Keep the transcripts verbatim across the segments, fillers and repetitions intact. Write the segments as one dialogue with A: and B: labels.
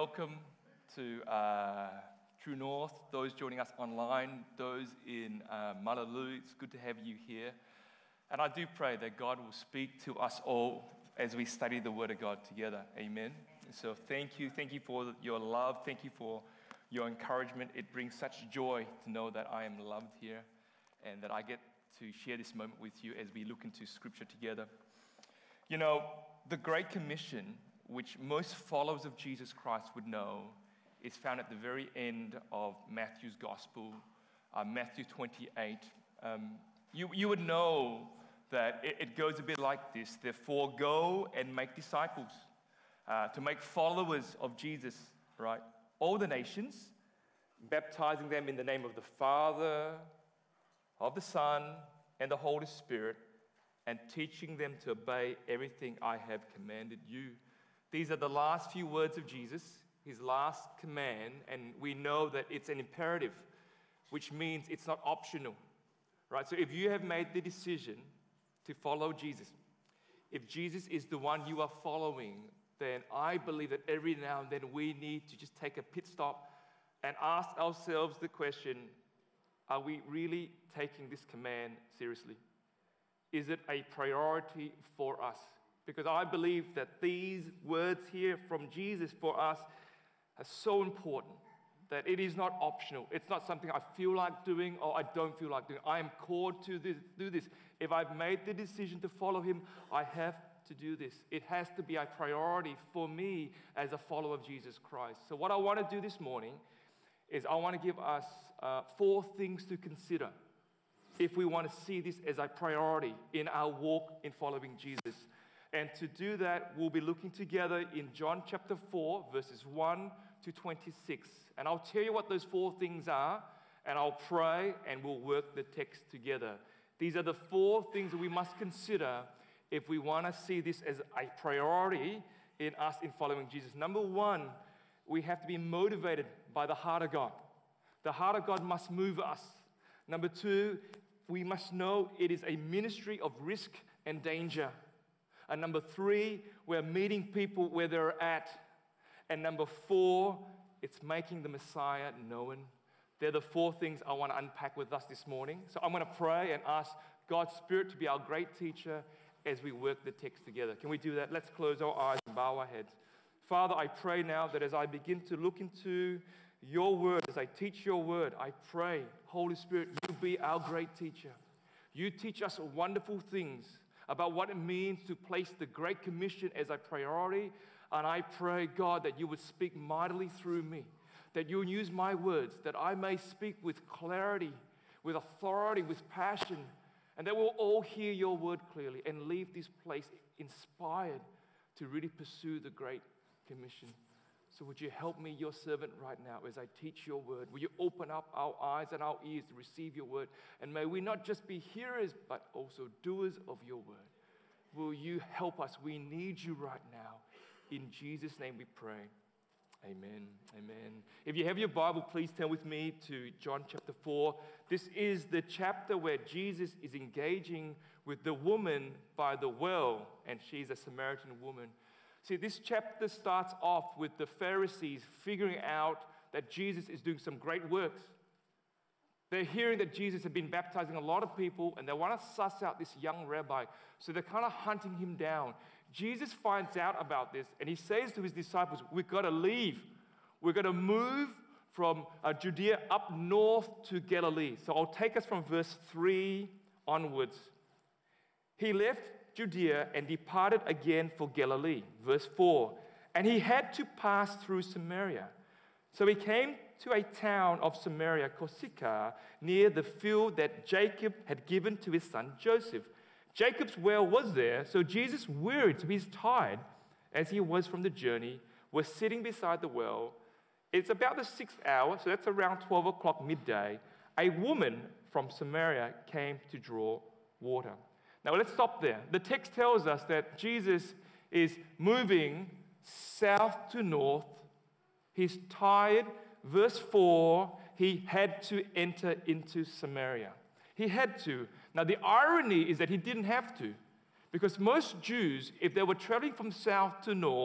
A: welcome to uh, True North, those joining us online, those in uh, Malalu. It's good to have you here. And I do pray that God will speak to us all as we study the Word of God together. Amen. And so thank you. Thank you for your love. Thank you for your encouragement. It brings such joy to know that I am loved here and that I get to share this moment with you as we look into Scripture together. You know, the Great Commission, which most followers of Jesus Christ would know, is found at the very end of Matthew's Gospel, uh, Matthew twenty-eight. Um, you, you would know that it, it goes a bit like this. Therefore, go and make disciples, uh, to make followers of Jesus, right? All the nations, baptizing them in the name of the Father, of the Son, and the Holy Spirit, and teaching them to obey everything I have commanded you. These are the last few words of Jesus, his last command, and we know that it's an imperative, which means it's not optional, right? So if you have made the decision to follow Jesus, if Jesus is the one you are following, then I believe that every now and then we need to just take a pit stop and ask ourselves the question, are we really taking this command seriously? Is it a priority for us? Because I believe that these words here from Jesus for us are so important that it is not optional. It's not something I feel like doing or I don't feel like doing. I am called to this, do this. If I've made the decision to follow him, I have to do this. It has to be a priority for me as a follower of Jesus Christ. So what I want to do this morning is I want to give us uh, four things to consider if we want to see this as a priority in our walk in following Jesus. And to do that, we'll be looking together in John chapter four, verses one to twenty-six. And I'll tell you what those four things are, and I'll pray, and we'll work the text together. These are the four things that we must consider if we want to see this as a priority in us in following Jesus. Number one, we have to be motivated by the heart of God. The heart of God must move us. Number two, we must know it is a ministry of risk and danger. And number three, we're meeting people where they're at. And number four, it's making the Messiah known. They're the four things I want to unpack with us this morning. So I'm going to pray and ask God's Spirit to be our great teacher as we work the text together. Can we do that? Let's close our eyes and bow our heads. Father, I pray now that as I begin to look into your word, as I teach your word, I pray, Holy Spirit, you be our great teacher. You teach us wonderful things about what it means to place the Great Commission as a priority. And I pray, God, that you would speak mightily through me, that you would use my words, that I may speak with clarity, with authority, with passion, and that we'll all hear your word clearly and leave this place inspired to really pursue the Great Commission. So would you help me, your servant, right now as I teach your word? Will you open up our eyes and our ears to receive your word? And may we not just be hearers, but also doers of your word. Will you help us? We need you right now. In Jesus' name we pray. Amen. Amen. If you have your Bible, please turn with me to John chapter four. This is the chapter where Jesus is engaging with the woman by the well, and she's a Samaritan woman. See, this chapter starts off with the Pharisees figuring out that Jesus is doing some great works. They're hearing that Jesus had been baptizing a lot of people, and they want to suss out this young rabbi. So they're kind of hunting him down. Jesus finds out about this, and he says to his disciples, we've got to leave. We're going to move from uh, Judea up north to Galilee. So I'll take us from verse three onwards. He left Judea and departed again for Galilee. Verse four, and he had to pass through Samaria. So he came to a town of Samaria called Sychar, near the field that Jacob had given to his son Joseph. Jacob's well was there, so Jesus, wearied, so he's tired, as he was from the journey, was sitting beside the well. It's about the sixth hour, so that's around twelve o'clock midday. A woman from Samaria came to draw water. Now let's stop there. The text tells us that Jesus is moving south to north. He's tired. Verse four, he had to enter into Samaria. He had to. Now the irony is that he didn't have to, because most Jews, if they were traveling from south to north,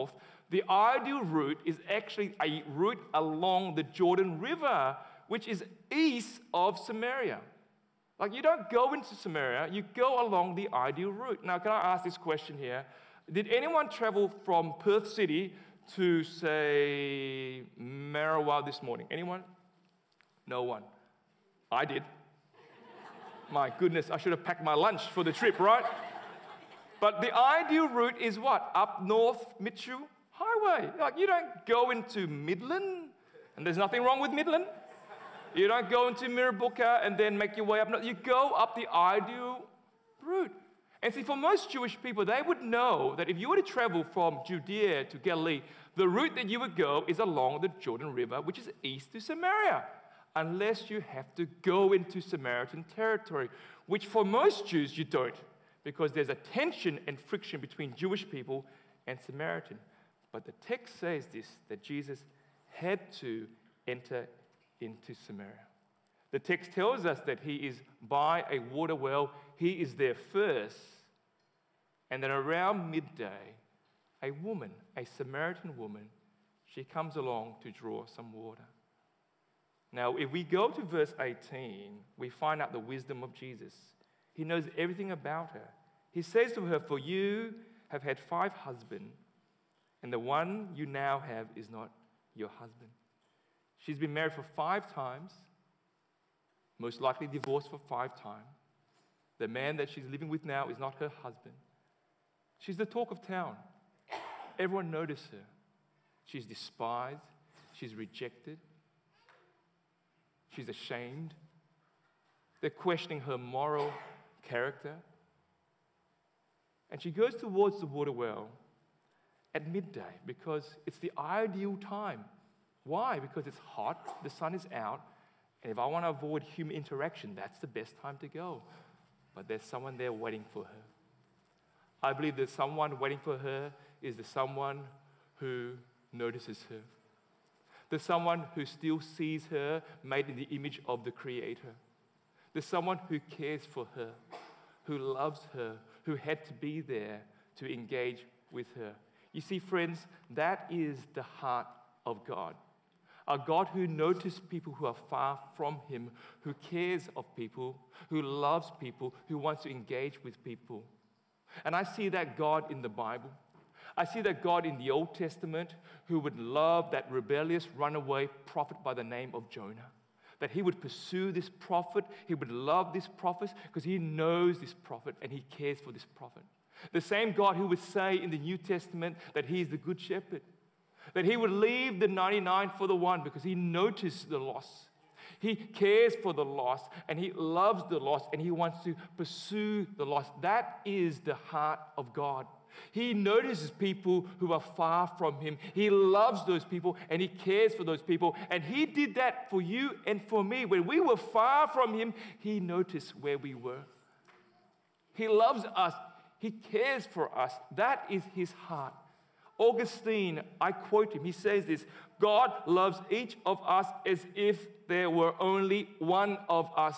A: The ideal route is actually a route along the Jordan River, which is east of Samaria. Like, you don't go into Samaria, you go along the ideal route. Now, can I ask this question here? Did anyone travel from Perth City to, say, Marawa this morning? Anyone? No one. I did. My goodness, I should have packed my lunch for the trip, right? But the ideal route is what? Up North Mitchell Highway. Like, you don't go into Midland, and there's nothing wrong with Midland. You don't go into Mirrabooka and then make your way up. No, you go up the ideal route. And see, for most Jewish people, they would know that if you were to travel from Judea to Galilee, the route that you would go is along the Jordan River, which is east to Samaria, unless you have to go into Samaritan territory, which for most Jews you don't, because there's a tension and friction between Jewish people and Samaritan. But the text says this, that Jesus had to enter into Samaria. The text tells us that he is by a water well. He is there first. And then around midday, a woman, a Samaritan woman, she comes along to draw some water. Now, if we go to verse eighteen, we find out the wisdom of Jesus. He knows everything about her. He says to her, "For you have had five husbands, and the one you now have is not your husband." She's been married for five times, most likely divorced for five times. The man that she's living with now is not her husband. She's the talk of town. Everyone notices her. She's despised. She's rejected. She's ashamed. They're questioning her moral character. And she goes towards the water well at midday because it's the ideal time. Why? Because it's hot, the sun is out, and if I want to avoid human interaction, that's the best time to go. But there's someone there waiting for her. I believe that someone waiting for her is the someone who notices her. There's someone who still sees her made in the image of the Creator. There's someone who cares for her, who loves her, who had to be there to engage with her. You see, friends, that is the heart of God. A God who notices people who are far from him, who cares of people, who loves people, who wants to engage with people. And I see that God in the Bible. I see that God in the Old Testament who would love that rebellious runaway prophet by the name of Jonah. That he would pursue this prophet, he would love this prophet because he knows this prophet and he cares for this prophet. The same God who would say in the New Testament that he is the good shepherd. That he would leave the ninety-nine for the one because he noticed the loss. He cares for the lost and he loves the lost and he wants to pursue the lost. That is the heart of God. He notices people who are far from him. He loves those people and he cares for those people. And he did that for you and for me. When we were far from him, he noticed where we were. He loves us. He cares for us. That is his heart. Augustine, I quote him, he says this, "God loves each of us as if there were only one of us."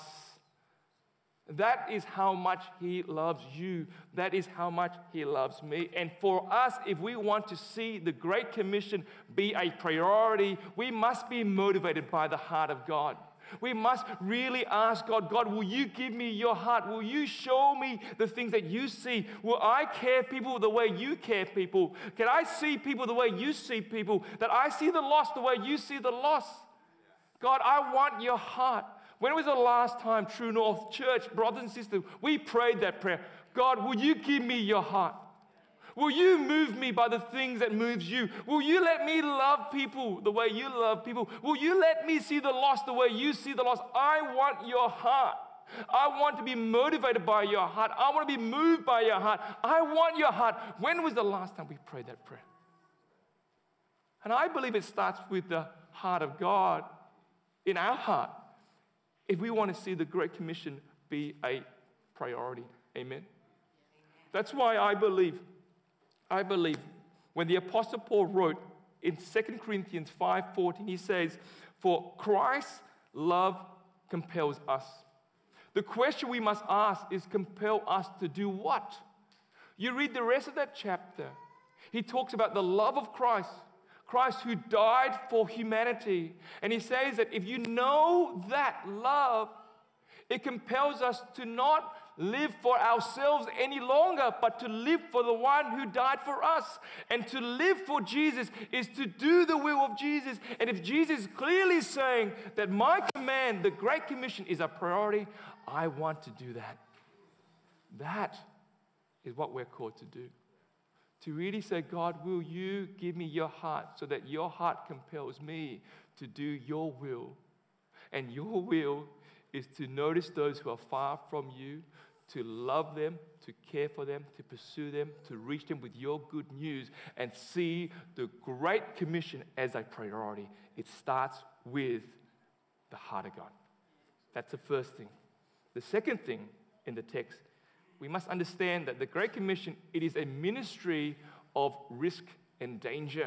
A: That is how much he loves you. That is how much he loves me. And for us, if we want to see the Great Commission be a priority, we must be motivated by the heart of God. We must really ask God, God, will you give me your heart? Will you show me the things that you see? Will I care people the way you care people? Can I see people the way you see people? That I see the lost the way you see the lost? God, I want your heart. When was the last time True North Church, brothers and sisters, we prayed that prayer? God, will you give me your heart? Will you move me by the things that moves you? Will you let me love people the way you love people? Will you let me see the lost the way you see the lost? I want your heart. I want to be motivated by your heart. I want to be moved by your heart. I want your heart. When was the last time we prayed that prayer? And I believe it starts with the heart of God in our heart if we want to see the Great Commission be a priority. Amen? That's why I believe I believe when the Apostle Paul wrote in Second Corinthians five fourteen, he says, "For Christ's love compels us." The question we must ask is, compel us to do what? You read the rest of that chapter. He talks about the love of Christ, Christ who died for humanity. And he says that if you know that love, it compels us to not live for ourselves any longer, but to live for the one who died for us. And to live for Jesus is to do the will of Jesus. And if Jesus is clearly saying that my command, the Great Commission, is a priority, I want to do that. That is what we're called to do. To really say, God, will you give me your heart so that your heart compels me to do your will? And your will is to notice those who are far from you, to love them, to care for them, to pursue them, to reach them with your good news, and see the Great Commission as a priority. It starts with the heart of God. That's the first thing. The second thing in the text, we must understand that the Great Commission, it is a ministry of risk and danger.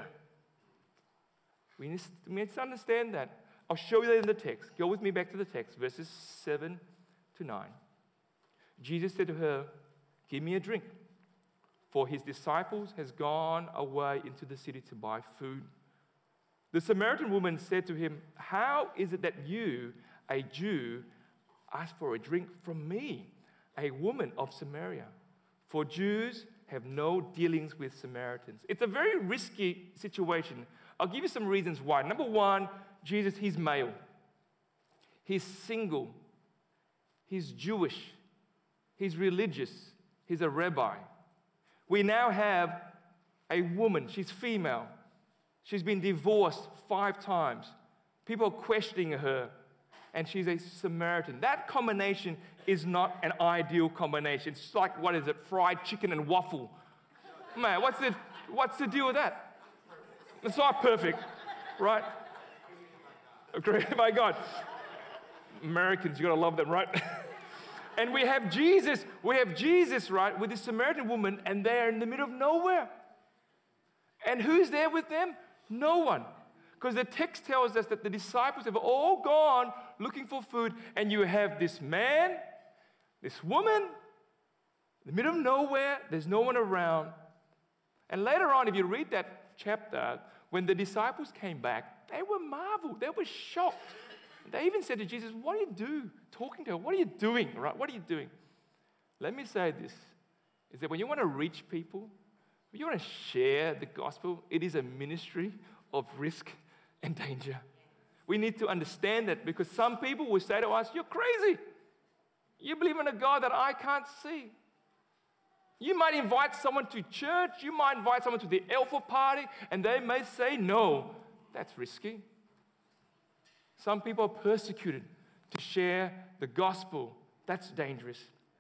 A: We need to understand that. I'll show you that in the text. Go with me back to the text, verses seven to nine. Jesus said to her, give me a drink, for his disciples has gone away into the city to buy food. The Samaritan woman said to him, how is it that you, a Jew, ask for a drink from me, a woman of Samaria? For Jews have no dealings with Samaritans. It's a very risky situation. I'll give you some reasons why. Number one, Jesus, he's male. He's single. He's Jewish. He's religious. He's a rabbi. We now have a woman. She's female. She's been divorced five times. People are questioning her. And she's a Samaritan. That combination is not an ideal combination. It's like, what is it, fried chicken and waffle. Man, what's the, what's the deal with that? It's not perfect, right? Great, my God. Americans, you gotta love them, right? And we have Jesus, we have Jesus, right, with this Samaritan woman, and they're in the middle of nowhere. And who's there with them? No one. Because the text tells us that the disciples have all gone looking for food, and you have this man, this woman, in the middle of nowhere, there's no one around. And later on, if you read that chapter, when the disciples came back, they were marveled, they were shocked. They even said to Jesus, what do you do talking to her? What are you doing, right? What are you doing? Let me say this, is that when you want to reach people, when you want to share the gospel, it is a ministry of risk and danger. We need to understand that, because some people will say to us, you're crazy. You believe in a God that I can't see. You might invite someone to church, you might invite someone to the alpha party, and they may say no. That's risky. Some people are persecuted to share the gospel. That's dangerous.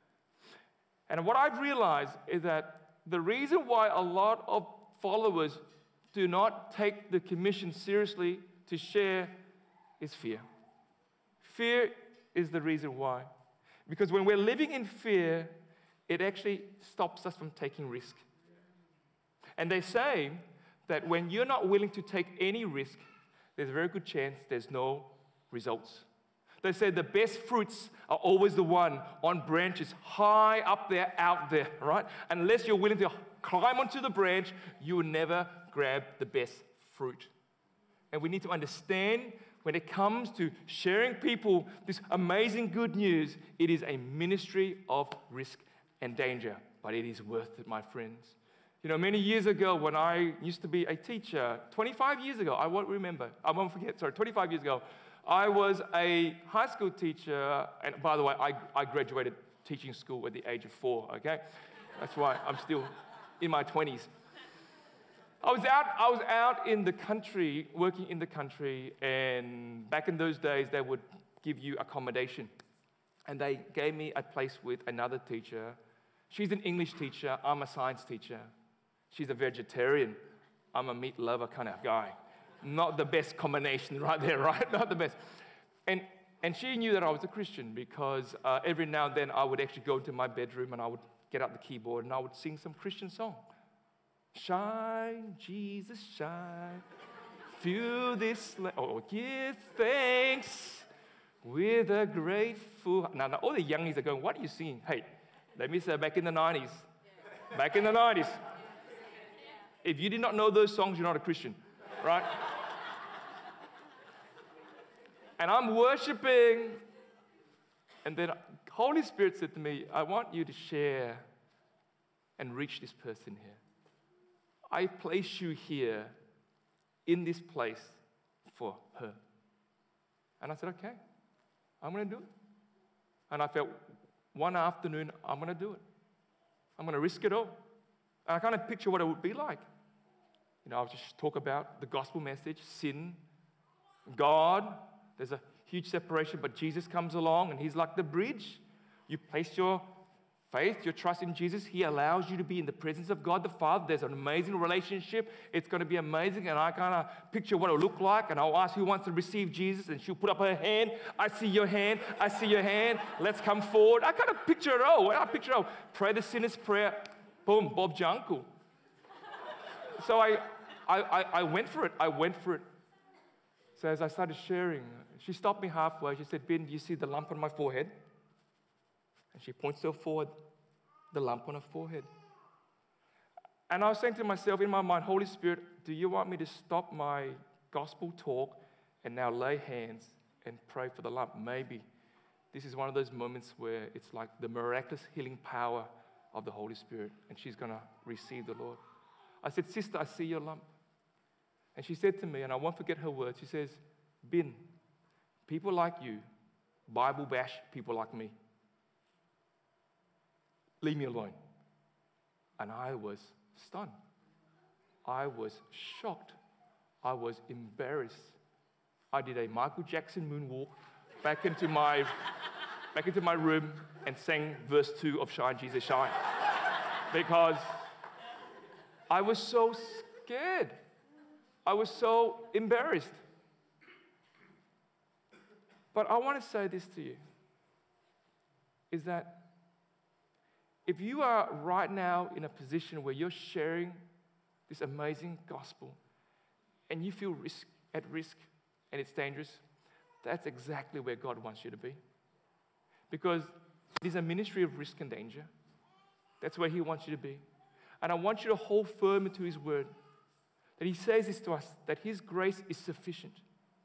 A: And what I've realized is that the reason why a lot of followers do not take the commission seriously to share is fear. Fear is the reason why. Because when we're living in fear, it actually stops us from taking risk. And they say that when you're not willing to take any risk, there's a very good chance there's no results. They say the best fruits are always the one on branches high up there, out there, right? Unless you're willing to climb onto the branch, you will never grab the best fruit. And we need to understand, when it comes to sharing people this amazing good news, it is a ministry of risk and danger, but it is worth it, my friends. You know, many years ago when I used to be a teacher, twenty-five years ago, I won't remember, I won't forget, sorry, twenty-five years ago, I was a high school teacher, and by the way, I, I graduated teaching school at the age of four, okay? That's why I'm still in my twenties. I was out, I was out in the country, working in the country, and back in those days, they would give you accommodation. And they gave me a place with another teacher. She's an English teacher, I'm a science teacher. She's a vegetarian, I'm a meat lover kind of guy. Not the best combination right there, right? Not the best. And, and she knew that I was a Christian, because uh, every now and then I would actually go into my bedroom and I would get out the keyboard and I would sing some Christian song. Shine, Jesus, shine. Feel this, la- oh, give thanks with a grateful. Now, now, all the youngies are going, what are you singing? Hey, let me say, back in the nineties. Back in the nineties. If you did not know those songs, you're not a Christian, right? And I'm worshiping, and then Holy Spirit said to me, I want you to share and reach this person here. I place you here in this place for her. And I said, okay, I'm going to do it. And I felt one afternoon, I'm going to do it. I'm going to risk it all. And I kind of picture what it would be like. You know, I'll just talk about the gospel message, sin, God. There's a huge separation, but Jesus comes along and he's like the bridge. You place your faith, your trust in Jesus. He allows you to be in the presence of God the Father. There's an amazing relationship. It's going to be amazing. And I kind of picture what it'll look like. And I'll ask who wants to receive Jesus. And she'll put up her hand. I see your hand. I see your hand. Let's come forward. I kind of picture it all. I picture it all. Pray the sinner's prayer. Boom, Bob's your uncle. So I, I, I, I went for it. I went for it. So as I started sharing, she stopped me halfway. She said, Ben, do you see the lump on my forehead? And she points to her forehead, the lump on her forehead. And I was saying to myself in my mind, Holy Spirit, do you want me to stop my gospel talk and now lay hands and pray for the lump? Maybe this is one of those moments where it's like the miraculous healing power of the Holy Spirit, and she's going to receive the Lord. I said, sister, I see your lump. And she said to me, and I won't forget her words, she says, Ben, people like you Bible bash people like me. Leave me alone. And I was stunned. I was shocked. I was embarrassed. I did a Michael Jackson moonwalk back into my, back into my room and sang verse two of Shine, Jesus, Shine. Because I was so scared. I was so embarrassed. But I want to say this to you, is that if you are right now in a position where you're sharing this amazing gospel and you feel risk, at risk and it's dangerous, that's exactly where God wants you to be. Because it is a ministry of risk and danger. That's where He wants you to be. And I want you to hold firm to His word. That He says this to us, that His grace is sufficient.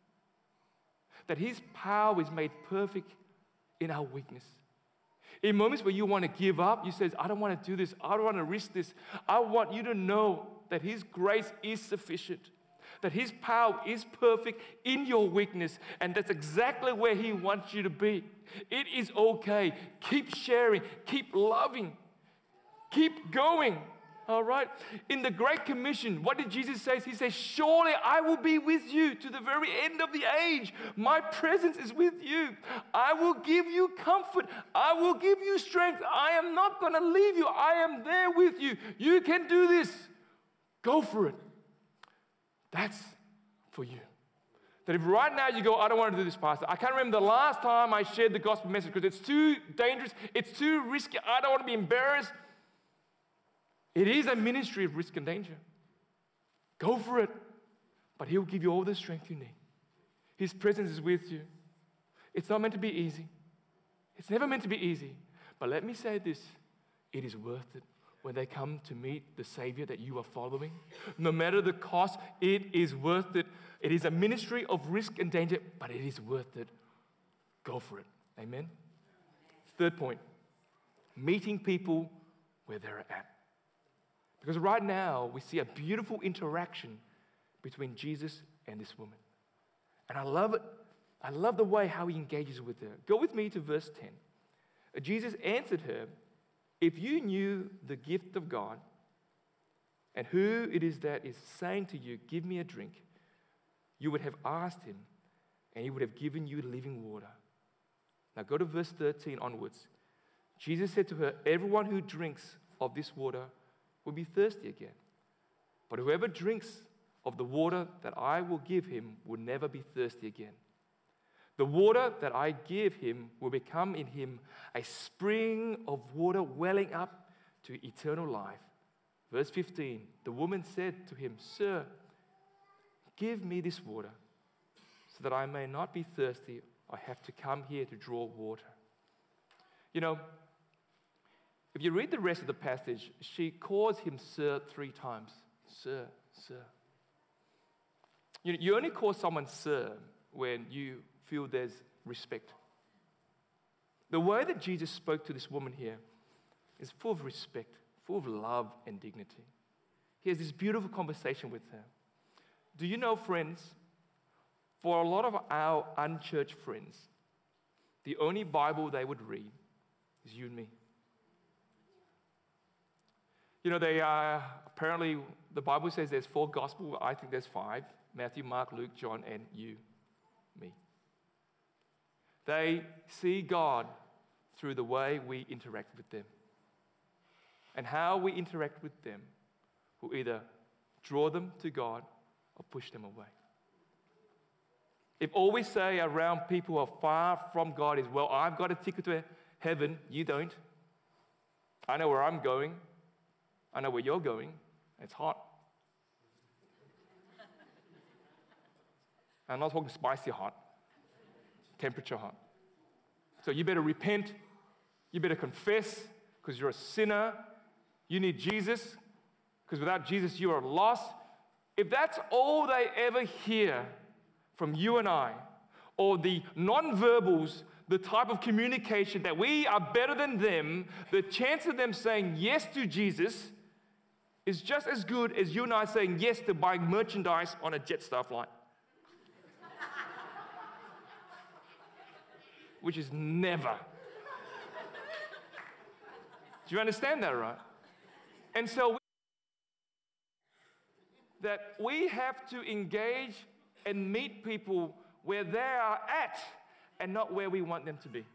A: That His power is made perfect in our weakness. In moments where you want to give up, you say, I don't want to do this. I don't want to risk this. I want you to know that His grace is sufficient. That His power is perfect in your weakness. And that's exactly where He wants you to be. It is okay. Keep sharing. Keep loving. Keep going. All right? In the Great Commission, what did Jesus say? He says, surely I will be with you to the very end of the age. My presence is with you. I will give you comfort. I will give you strength. I am not going to leave you. I am there with you. You can do this. Go for it. That's for you. That if right now you go, I don't want to do this, Pastor. I can't remember the last time I shared the gospel message because it's too dangerous. It's too risky. I don't want to be embarrassed. It is a ministry of risk and danger. Go for it. But He'll give you all the strength you need. His presence is with you. It's not meant to be easy. It's never meant to be easy. But let me say this. It is worth it when they come to meet the Savior that you are following. No matter the cost, it is worth it. It is a ministry of risk and danger, but it is worth it. Go for it. Amen? Third point. Meeting people where they're at. Because right now, we see a beautiful interaction between Jesus and this woman. And I love it. I love the way how He engages with her. Go with me to verse ten. Jesus answered her, if you knew the gift of God and who it is that is saying to you, give me a drink, you would have asked Him and He would have given you living water. Now go to verse thirteen onwards. Jesus said to her, everyone who drinks of this water will be thirsty again. But whoever drinks of the water that I will give him will never be thirsty again. The water that I give him will become in him a spring of water welling up to eternal life. Verse fifteen, the woman said to him, Sir, give me this water so that I may not be thirsty or have to come here to draw water. You know, if you read the rest of the passage, she calls him sir three times Sir, sir. You, you only call someone sir when you feel there's respect. The way that Jesus spoke to this woman here is full of respect, full of love and dignity. He has this beautiful conversation with her. Do you know, friends, for a lot of our unchurched friends, the only Bible they would read is you and me. You know, they are, apparently, the Bible says there's four gospels. I think there's five: Matthew, Mark, Luke, John, and you, me. They see God through the way we interact with them. And how we interact with them will either draw them to God or push them away. If all we say around people who are far from God is, well, I've got a ticket to heaven, you don't. I know where I'm going. I know where you're going. It's hot. I'm not talking spicy hot, temperature hot. So you better repent. You better confess because you're a sinner. You need Jesus because without Jesus you are lost. If that's all they ever hear from you and I, or the non-verbals, the type of communication that we are better than them, the chance of them saying yes to Jesus is just as good as you and I saying yes to buying merchandise on a Jetstar flight. Which is never. Do you understand that, right? And so we, that we have to engage and meet people where they are at and not where we want them to be.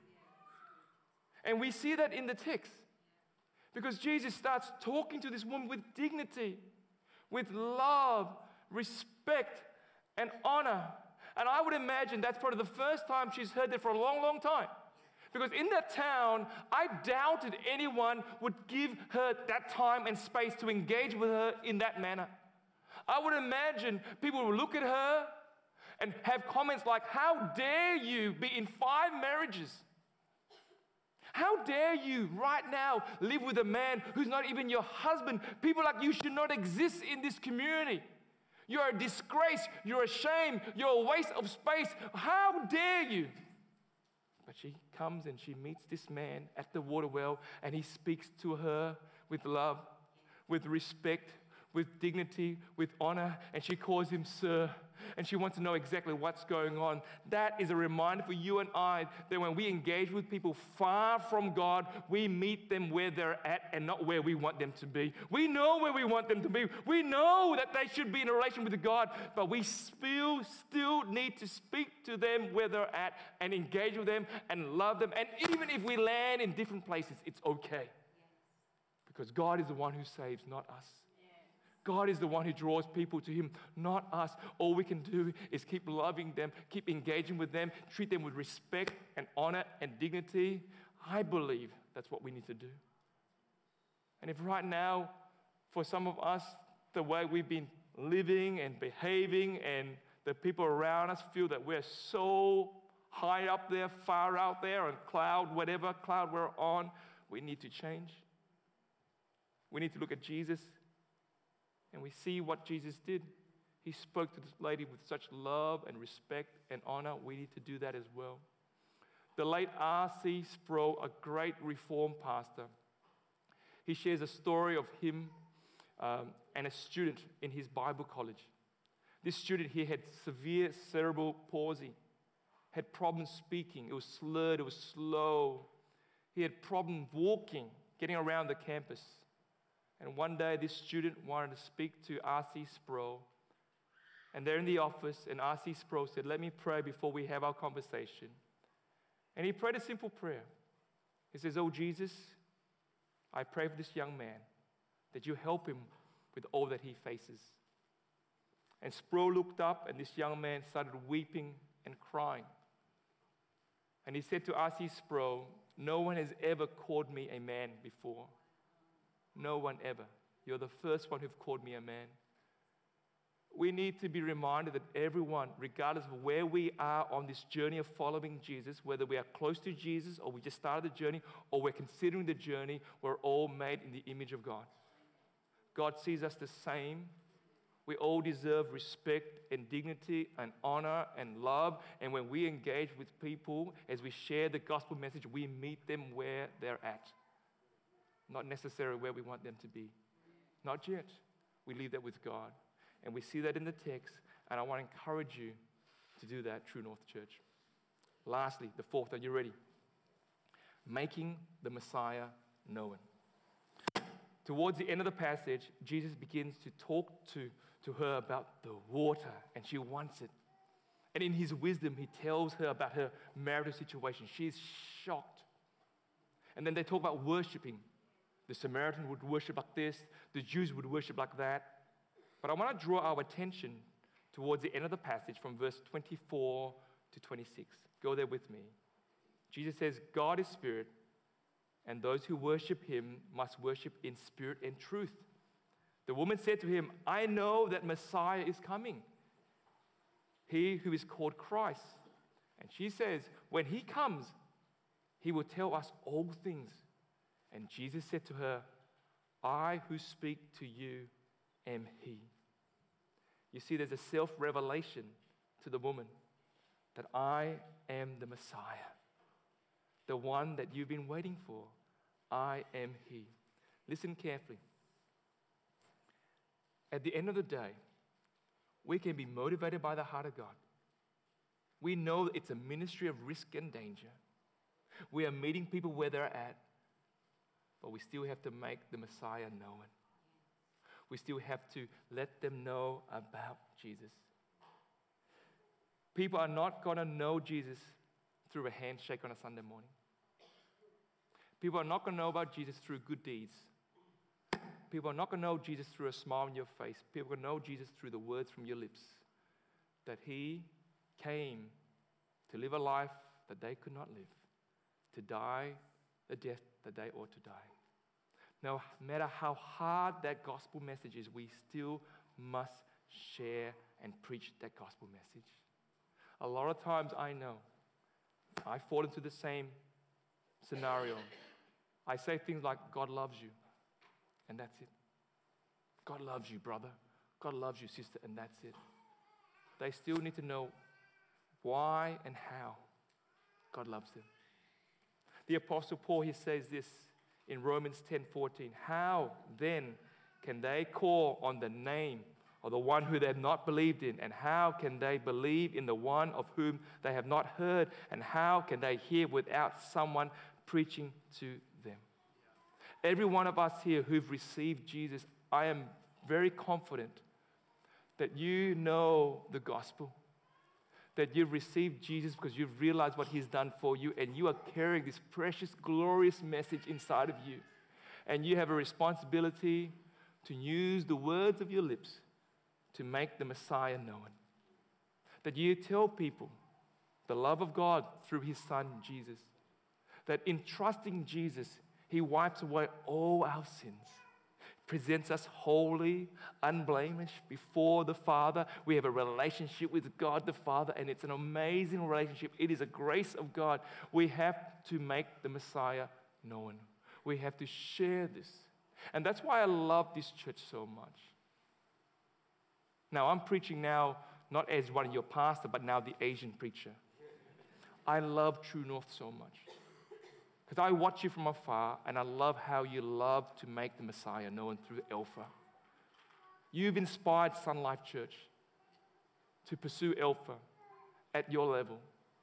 A: And we see that in the text. Because Jesus starts talking to this woman with dignity, with love, respect, and honor. And I would imagine that's probably the first time she's heard that for a long, long time. Because in that town, I doubted anyone would give her that time and space to engage with her in that manner. I would imagine people would look at her and have comments like, how dare you be in five marriages? How dare you right now live with a man who's not even your husband? People like you should not exist in this community. You're a disgrace. You're a shame. You're a waste of space. How dare you? But she comes and she meets this man at the water well, and he speaks to her with love, with respect, with dignity, with honor, and she calls him sir, and she wants to know exactly what's going on. That is a reminder for you and I that when we engage with people far from God, we meet them where they're at and not where we want them to be. We know where we want them to be. We know that they should be in a relation with God, but we still, still need to speak to them where they're at and engage with them and love them. And even if we land in different places, it's okay. Because God is the one who saves, not us. God is the one who draws people to Him, not us. All we can do is keep loving them, keep engaging with them, treat them with respect and honor and dignity. I believe that's what we need to do. And if right now, for some of us, the way we've been living and behaving and the people around us feel that we're so high up there, far out there on cloud, whatever cloud we're on, we need to change. We need to look at Jesus. And we see what Jesus did. He spoke to this lady with such love and respect and honor. We need to do that as well. The late R C Sproul, a great Reformed pastor, he shares a story of him um, and a student in his Bible college. This student here had severe cerebral palsy, had problems speaking. It was slurred, it was slow. He had problems walking, getting around the campus. And one day, this student wanted to speak to R C Sproul. And they're in the office, and R C Sproul said, let me pray before we have our conversation. And he prayed a simple prayer. He says, oh, Jesus, I pray for this young man that you help him with all that he faces. And Sproul looked up, and this young man started weeping and crying. And he said to R C Sproul, no one has ever called me a man before. No one ever. You're the first one who've called me a man. We need to be reminded that everyone, regardless of where we are on this journey of following Jesus, whether we are close to Jesus or we just started the journey or we're considering the journey, we're all made in the image of God. God sees us the same We all deserve respect and dignity and honor and love. And when we engage with people, as we share the gospel message, we meet them where they're at. Not necessarily where we want them to be. Not yet. We leave that with God. And we see that in the text. And I want to encourage you to do that, True North Church. Lastly, the fourth, are you ready? Making the Messiah known. Towards the end of the passage, Jesus begins to talk to, to her about the water, and she wants it. And in his wisdom, he tells her about her marital situation. She's shocked. And then they talk about worshiping. The Samaritan would worship like this. The Jews would worship like that. But I want to draw our attention towards the end of the passage from verse twenty-four to twenty-six. Go there with me. Jesus says, God is spirit, and those who worship him must worship in spirit and truth. The woman said to him, I know that Messiah is coming, he who is called Christ. And she says, when he comes, he will tell us all things. And Jesus said to her, I who speak to you am he. You see, there's a self-revelation to the woman that I am the Messiah, the one that you've been waiting for. I am he. Listen carefully. At the end of the day, we can be motivated by the heart of God. We know it's a ministry of risk and danger. We are meeting people where they're at, but we still have to make the Messiah known. We still have to let them know about Jesus. People are not going to know Jesus through a handshake on a Sunday morning. People are not going to know about Jesus through good deeds. People are not going to know Jesus through a smile on your face. People are going to know Jesus through the words from your lips. That he came to live a life that they could not live. To die the death that they ought to die. No matter how hard that gospel message is, we still must share and preach that gospel message. A lot of times I know I fall into the same scenario. I say things like, God loves you, and that's it. God loves you, brother. God loves you, sister, and that's it. They still need to know why and how God loves them. The Apostle Paul, he says this in Romans ten fourteen. How then can they call on the name of the one who they have not believed in? And how can they believe in the one of whom they have not heard? And how can they hear without someone preaching to them? Every one of us here who've received Jesus, I am very confident that you know the gospel, that you've received Jesus because you've realized what he's done for you, and you are carrying this precious, glorious message inside of you. And you have a responsibility to use the words of your lips to make the Messiah known. That you tell people the love of God through his Son, Jesus. That in trusting Jesus, he wipes away all our sins, presents us holy, unblemished before the Father. We have a relationship with God the Father, and it's an amazing relationship. It is a grace of God. We have to make the Messiah known. We have to share this. And that's why I love this church so much. Now, I'm preaching now not as one of your pastor, but now the Asian preacher. I love True North so much. Because I watch you from afar, and I love how you love to make the Messiah known through Alpha. You've inspired Sun Life Church to pursue Alpha at your level.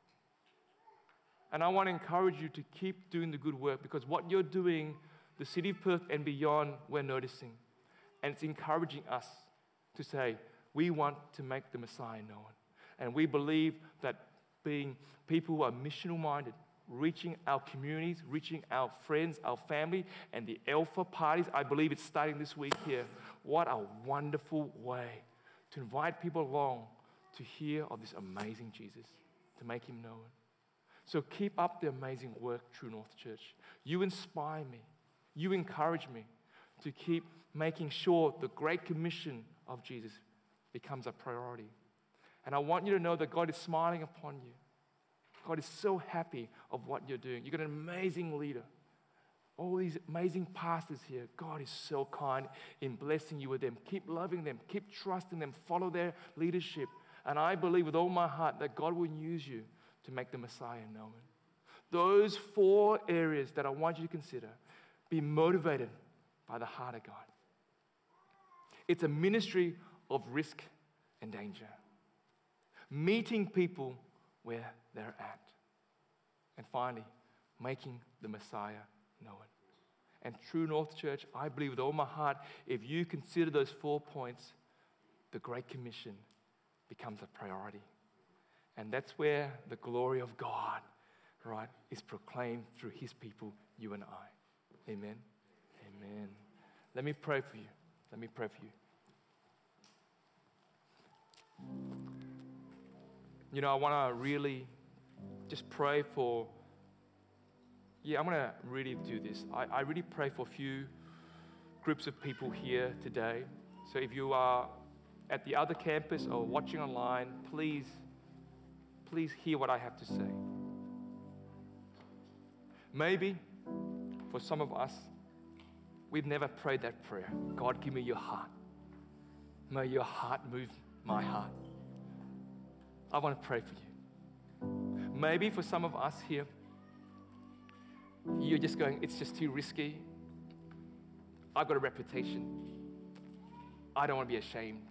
A: And I want to encourage you to keep doing the good work, because what you're doing, the city of Perth and beyond, we're noticing. And it's encouraging us to say, we want to make the Messiah known. And we believe that being people who are missional minded, reaching our communities, reaching our friends, our family, and the Alpha parties, I believe it's starting this week here. What a wonderful way to invite people along to hear of this amazing Jesus, to make him known. So keep up the amazing work, True North Church. You inspire me. You encourage me to keep making sure the Great Commission of Jesus becomes a priority. And I want you to know that God is smiling upon you. God is so happy of what you're doing. You've got an amazing leader, all these amazing pastors here. God is so kind in blessing you with them. Keep loving them. Keep trusting them. Follow their leadership. And I believe with all my heart that God will use you to make the Messiah known. Those four areas that I want you to consider. Be motivated by the heart of God. It's a ministry of risk and danger. Meeting people where they're at. And finally, making the Messiah known. And True North Church, I believe with all my heart, if you consider those four points, the Great Commission becomes a priority. And that's where the glory of God, right, is proclaimed through His people, you and I. Amen. Amen. Let me pray for you. Let me pray for you. You know, I want to really just pray for, yeah, I'm going to really do this. I, I really pray for a few groups of people here today. So if you are at the other campus or watching online, please, please hear what I have to say. Maybe for some of us, we've never prayed that prayer. God, give me your heart. May your heart move my heart. I want to pray for you. Maybe for some of us here, you're just going, it's just too risky. I've got a reputation. I don't want to be ashamed.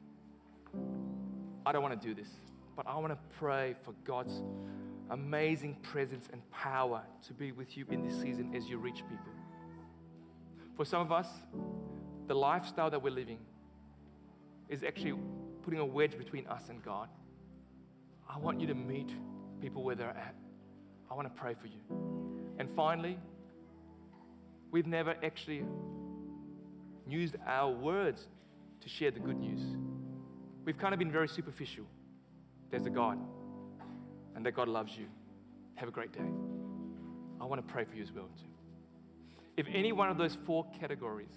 A: I don't want to do this. But I want to pray for God's amazing presence and power to be with you in this season as you reach people. For some of us, the lifestyle that we're living is actually putting a wedge between us and God. I want you to meet people where they're at. I want to pray for you. And finally, we've never actually used our words to share the good news. We've kind of been very superficial. There's a God, and that God loves you. Have a great day. I want to pray for you as well too. If any one of those four categories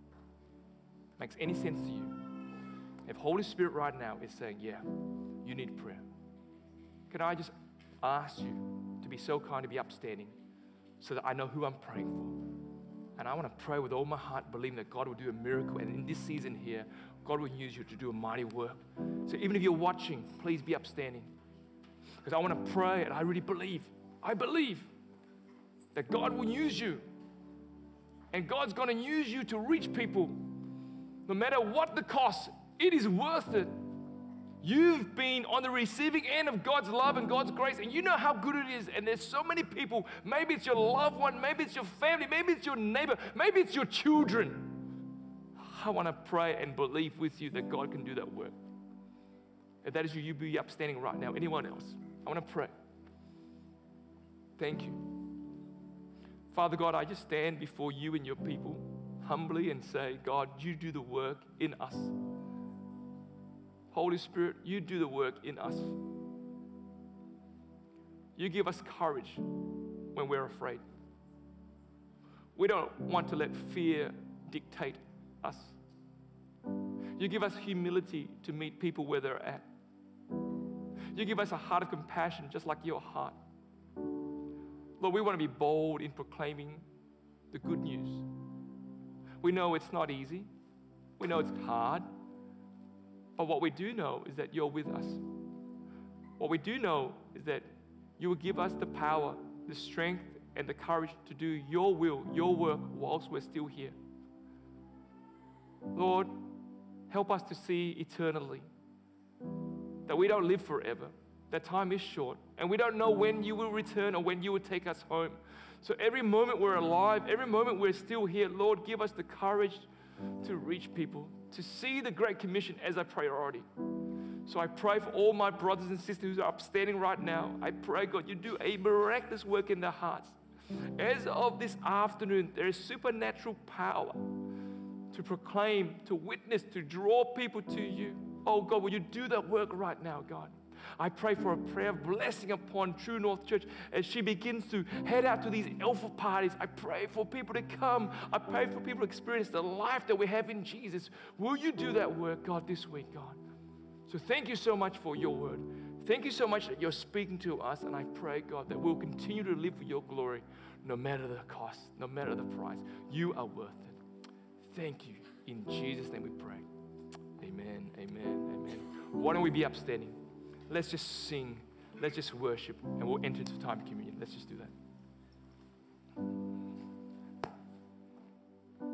A: makes any sense to you, if Holy Spirit right now is saying, yeah, you need prayer, could I just ask you to be so kind to be upstanding so that I know who I'm praying for? And I want to pray with all my heart, believing that God will do a miracle. And in this season here, God will use you to do a mighty work. So even if you're watching, please be upstanding. Because I want to pray, and I really believe, I believe that God will use you. And God's going to use you to reach people. No matter what the cost, it is worth it. You've been on the receiving end of God's love and God's grace, and you know how good it is. And there's so many people. Maybe it's your loved one, maybe it's your family, maybe it's your neighbor, maybe it's your children. I want to pray and believe with you that God can do that work. If that is you, you be upstanding right now. Anyone else? I want to pray. Thank you. Father God, I just stand before you and your people humbly and say, God, you do the work in us. Holy Spirit, you do the work in us. You give us courage when we're afraid. We don't want to let fear dictate us. You give us humility to meet people where they're at. You give us a heart of compassion just like your heart. Lord, we want to be bold in proclaiming the good news. We know it's not easy. We know it's hard. But what we do know is that you're with us. What we do know is that you will give us the power, the strength, and the courage to do your will, your work, whilst we're still here. Lord, help us to see eternally, that we don't live forever, that time is short, and we don't know when you will return or when you will take us home. So every moment we're alive, every moment we're still here, Lord, give us the courage to reach people, to see the Great Commission as a priority. So I pray for all my brothers and sisters who are upstanding right now. I pray, God, you do a miraculous work in their hearts. As of this afternoon, there is supernatural power to proclaim, to witness, to draw people to you. Oh God, will you do that work right now, God? I pray for a prayer of blessing upon True North Church as she begins to head out to these alpha parties. I pray for people to come. I pray for people to experience the life that we have in Jesus. Will you do that work, God, this week, God? So thank you so much for your word. Thank you so much that you're speaking to us, and I pray, God, that we'll continue to live for your glory no matter the cost, no matter the price. You are worth it. Thank you. In Jesus' name we pray. Amen, amen, amen. Why don't we be upstanding? Let's just sing. Let's just worship, and we'll enter into time of communion. Let's just do that.